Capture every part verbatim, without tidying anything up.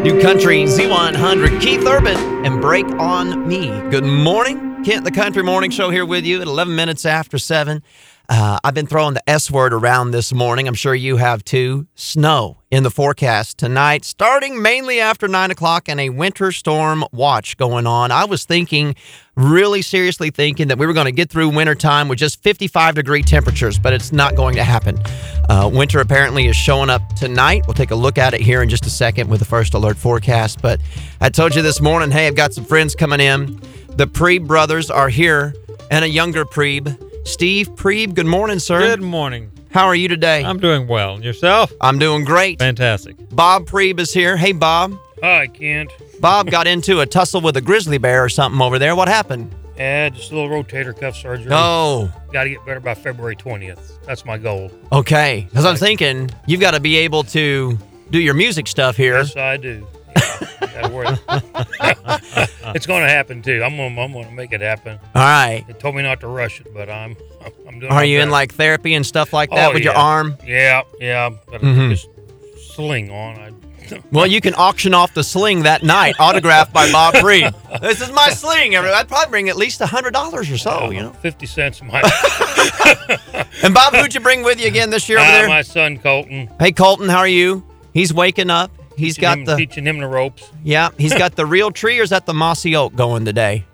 New Country Z one hundred, Keith Urban and Break On Me. Good morning. Kent, the Country Morning Show here with you at eleven minutes after seven. Uh, I've been throwing the S word around this morning. I'm sure you have too. Snow in the forecast tonight, starting mainly after nine o'clock, and a winter storm watch going on. I was thinking, really seriously thinking, that we were going to get through wintertime with just fifty-five degree temperatures, but it's not going to happen. Uh, winter apparently is showing up tonight. We'll take a look at it here in just a second with the first alert forecast. But I told you this morning, hey, I've got some friends coming in. The Preeb brothers are here, and a younger Preeb. Steve Preeb, good morning, sir. Good morning. How are you today? I'm doing well. And yourself? I'm doing great. Fantastic. Bob Preeb is here. Hey, Bob. Hi, Kent. Bob got into a tussle with a grizzly bear or something over there. What happened? Yeah, just a little rotator cuff surgery. Oh. Got to get better by February twentieth. That's my goal. Okay. Because I'm thinking, you've got to be able to do your music stuff here. Yes, I do. Yeah, gotta work. It's going to happen, too. I'm going I'm to make it happen. All right. They told me not to rush it, but I'm I'm doing Are my you in best. like therapy and stuff like that Oh, with your yeah. arm? Yeah, yeah. Got to Mhm. just sling on. I, Well, you can auction off the sling that night, autographed by Bob Preeb. This is my sling. everybody. I'd probably bring at least one hundred dollars or so, you know. fifty cents my, And Bob, who'd you bring with you again this year over uh, there? my son, Colton. Hey, Colton, how are you? He's waking up. He's Teaching got him, the Teaching him the ropes. yeah. He's got the real tree, or is that the mossy oak going today?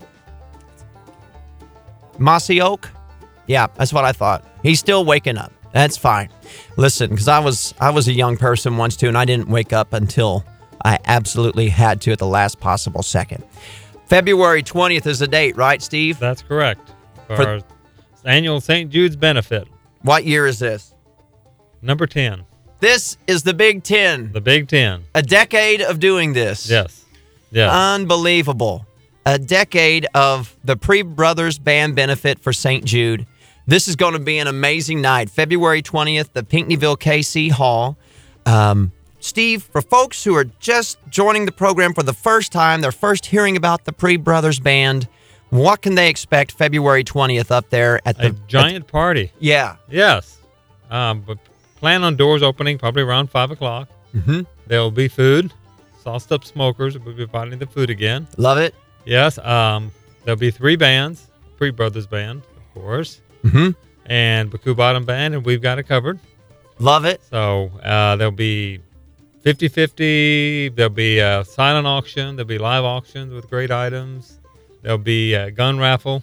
Mossy oak. Yeah, that's what I thought. He's still waking up. That's fine. Listen, because I was I was a young person once too, and I didn't wake up until I absolutely had to at the last possible second. February twentieth is the date, right, Steve? That's correct. For, For- our annual Saint Jude's benefit. What year is this? Number ten. This is the Big Ten. The Big Ten. A decade of doing this. Yes. Yes. Unbelievable. A decade of the Preeb Brothers Band benefit for Saint Jude. This is going to be an amazing night. February twentieth, the Pinckneyville K C Hall. Um, Steve, for folks who are just joining the program for the first time, they're first hearing about the Preeb Brothers Band, what can they expect February twentieth up there at the... a giant party. Yeah. Yes. Um, but plan on doors opening probably around five o'clock. Mm-hmm. There will be food. Sauced up smokers will be providing the food again. Love it. Yes. Um, there'll be three bands. Preeb Brothers Band, of course. Mm-hmm. And Baku Bottom Band, and we've got it covered. Love it. So uh, there'll be fifty-fifty. There'll be a silent auction. There'll be live auctions with great items. There'll be a gun raffle.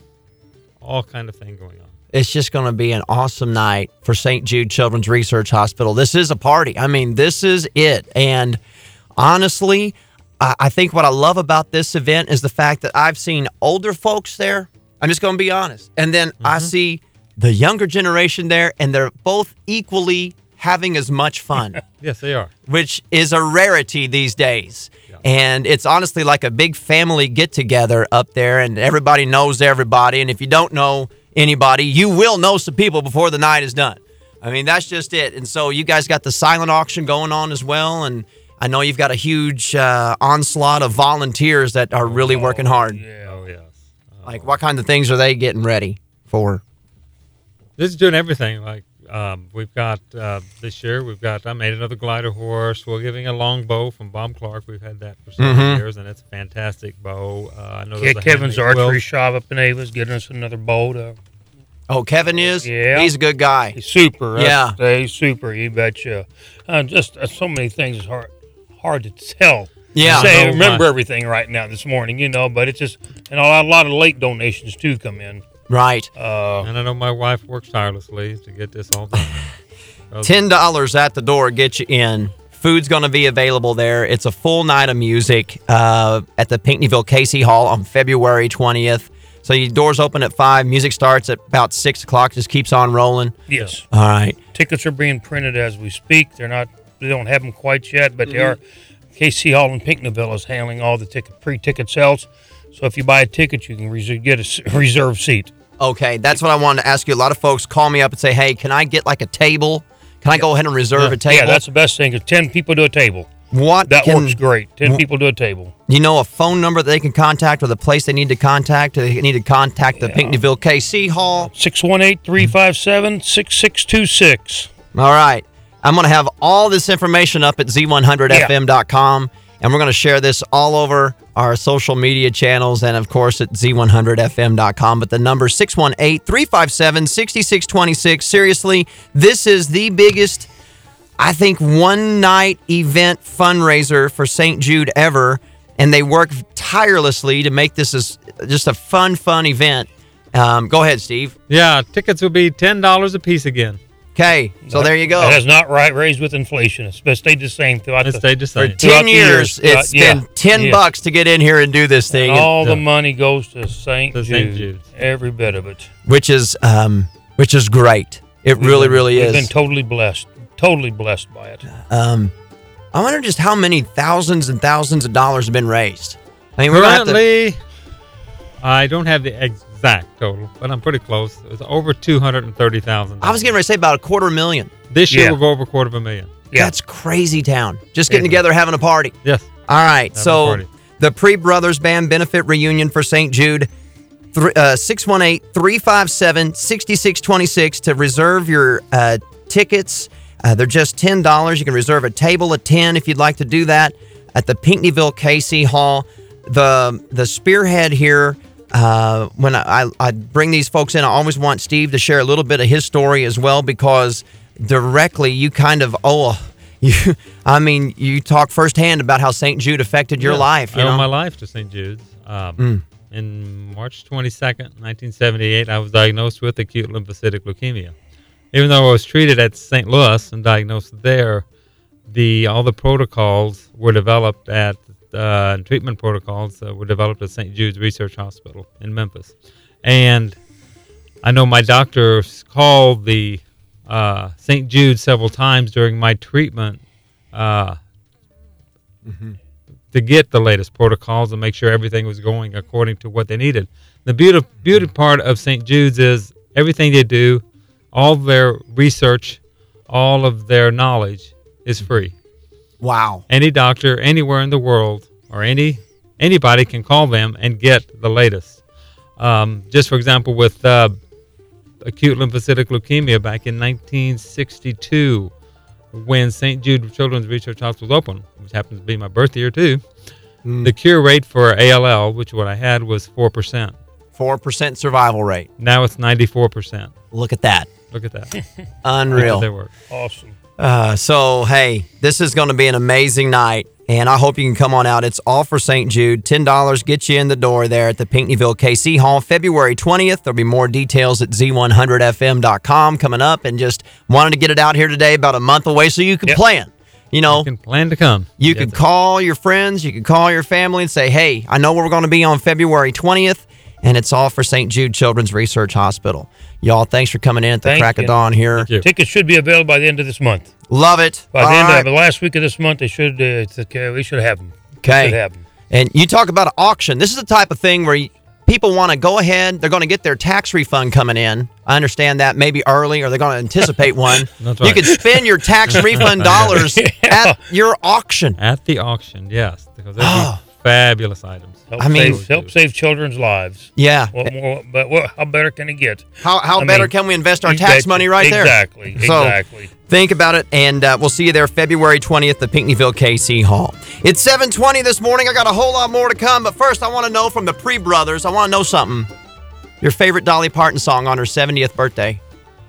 All kind of thing going on. It's just going to be an awesome night for Saint Jude Children's Research Hospital. This is a party. I mean, this is it. And honestly, I I think what I love about this event is the fact that I've seen older folks there. I'm just going to be honest. And then Mm-hmm. I see the younger generation there, and they're both equally having as much fun, Yes, they are. which is a rarity these days. Yeah. And it's honestly like a big family get-together up there, and everybody knows everybody. And if you don't know anybody, you will know some people before the night is done. I mean, that's just it. And so you guys got the silent auction going on as well, and I know you've got a huge uh, onslaught of volunteers that are really working hard. Yeah. Oh, yes. Uh, Like, what kind of things are they getting ready for? This is doing everything. Like um, we've got uh, this year, we've got, I made another glider horse. We're giving a long bow from Bob Clark. We've had that for several Mhm. years, and it's a fantastic bow. Uh, I know Yeah, there's a Kevin's handmade archery quilt. shop up in Ava's getting us another bow to Oh, Kevin is? Yeah. He's a good guy. He's super. Yeah. That's, he's super. You betcha. Uh, just uh, so many things is hard, hard to tell. Yeah. Say, Oh, remember my. everything right now this morning, you know. But it's just, and a lot, a lot of late donations too come in. Right. Uh, And I know my wife works tirelessly to get this all done. Well, ten dollars at the door gets you in. Food's going to be available there. It's a full night of music uh, at the Pinckneyville K C Hall on February twentieth. So your doors open at five. Music starts at about six o'clock. Just keeps on rolling. yes, All right. tickets are being printed as we speak. They're not. They don't have them quite yet, but they are. Mm-hmm. K C Hall in Pinckneyville is handling all the ticket pre-ticket sales. So if you buy a ticket, you can res- get a s- reserve seat. Okay, that's what I wanted to ask you. A lot of folks call me up and say, hey, can I get like a table? Can I go ahead and reserve a table? Yeah, that's the best thing. Is ten people to a table. what That can, works great. Ten people to a table. You know, a phone number that they can contact or the place they need to contact? Do they need to contact the Yeah. Pinckneyville K C Hall? six one eight, three five seven, six six two six. All right. I'm going to have all this information up at Z one hundred F M dot com. And we're going to share this all over our social media channels and, of course, at Z one hundred F M dot com. But the number six one eight, three five seven, six six two six. Seriously, this is the biggest, I think, one-night event fundraiser for Saint Jude ever. And they work tirelessly to make this as just a fun, fun event. Um, go ahead, Steve. Yeah, tickets will be ten dollars a piece again. Okay, so there you go. It has not right raised with inflation. It's been stayed the same throughout It the stayed the For same. throughout ten the years, years. it's Uh, yeah. been ten Yeah. bucks to get in here and do this thing, And all Yeah. the money goes to Saint To Jude. Saint Jude. Every bit of it. which is um, which is great. It really, really We've is. been totally blessed. Totally blessed by it. um, I wonder just how many thousands and thousands of dollars have been raised. I mean, we're gonna have to, Currently, I don't have the exact total, but I'm pretty close. It's over two hundred thirty thousand. I was getting ready to say about a quarter million. This year Yeah. we'll go over a quarter of a million. Yeah. That's crazy town. Just getting Yeah. together, having a party. Yes. All right, Having a so party. the Pre Brothers Band benefit reunion for Saint Jude, thr- uh, six one eight, three five seven, six six two six to reserve your uh, tickets. Uh, they're just ten dollars. You can reserve a table at ten if you'd like to do that at the Pinckneyville K C Hall. The the spearhead here, uh, when I, I, I bring these folks in, I always want Steve to share a little bit of his story as well, because directly you kind of owe a, you, I mean, you talk firsthand about how Saint Jude affected your Yeah. life. You I owe know? my life to Saint Jude's. Um, Mm. In March twenty-second, nineteen seventy-eight, I was diagnosed with acute lymphocytic leukemia. Even though I was treated at Saint Louis and diagnosed there, the all the protocols were developed at uh, treatment protocols uh, were developed at Saint Jude's Research Hospital in Memphis, and I know my doctors called the uh, Saint Jude several times during my treatment uh, to get the latest protocols and make sure everything was going according to what they needed. The beauty, beauty part of Saint Jude's is everything they do, all their research, all of their knowledge is free. Wow. Any doctor anywhere in the world or any anybody can call them and get the latest. Um, just for example, with uh, acute lymphocytic leukemia back in nineteen sixty-two, when Saint Jude Children's Research Hospital was open, which happens to be my birth year too, Mm. the cure rate for A L L, which what I had, was four percent. four percent survival rate. Now it's ninety-four percent. Look at that. Look at that. Look at Unreal. their work. Awesome. Uh, so, hey, this is going to be an amazing night, and I hope you can come on out. It's all for Saint Jude. ten dollars gets you in the door there at the Pinckneyville K C Hall, February twentieth. There'll be more details at Z one hundred F M dot com coming up, and just wanted to get it out here today, about a month away, so you can Yep. plan. You know, You can plan to come. you Yes, can call your friends, you can call your family and say, hey, I know where we're going to be on February twentieth, and it's all for Saint Jude Children's Research Hospital. Y'all, thanks for coming in at the Thank crack of you. dawn here. Thank you. Tickets should be available by the end of this month. Love it. By the All end right. of the last week of this month, they should. Uh, it's okay, we should have them. Okay. Should have them. And you talk about an auction. This is the type of thing where you, people want to go ahead. They're going to get their tax refund coming in. I understand that, maybe early, or they're going to anticipate one. That's You right. could spend your tax refund dollars at your auction. At the auction, yes, because there'll Oh. be fabulous items. Help I mean- save, help save children's lives. Yeah. What more? But what, how better can it get? How how I better mean, can we invest our You tax betcha. money right there? Exactly. So, Exactly. think about it, and uh, we'll see you there February twentieth at Pinckneyville K C Hall. It's seven twenty this morning. I got a whole lot more to come, but first I want to know from the Pre Brothers, I want to know something. Your favorite Dolly Parton song on her seventieth birthday?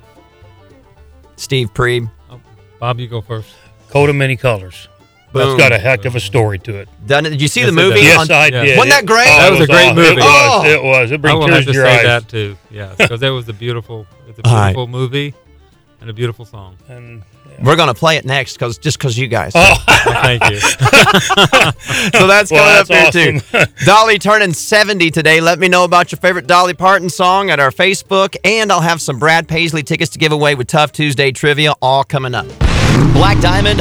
Steve Pre. Oh, Bob, you go first. Coat of many colors. Boom. That's got a heck of a story to it. Done it. Did you see Yes, the it movie? does. Yes, on- I yeah. did. Wasn't that It- great? oh, That it was a great aw- movie. It was. Oh. It was. It I brings will tears have to to your say eyes. that too. Yes, because that was a beautiful, it's a All right. beautiful movie and a beautiful song. And, We're going to play it next, cause, just because you guys. oh, Thank you. So that's Well, coming up that's here awesome. too. Dolly turning seventy today. Let me know about your favorite Dolly Parton song at our Facebook, and I'll have some Brad Paisley tickets to give away with Tough Tuesday trivia all coming up. Black Diamond